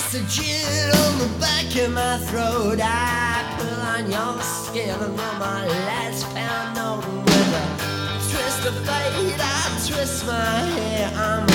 a chill on the back of my throat. I pull on your skin and on my last pound note with a twist of fate. I twist my hair. I'm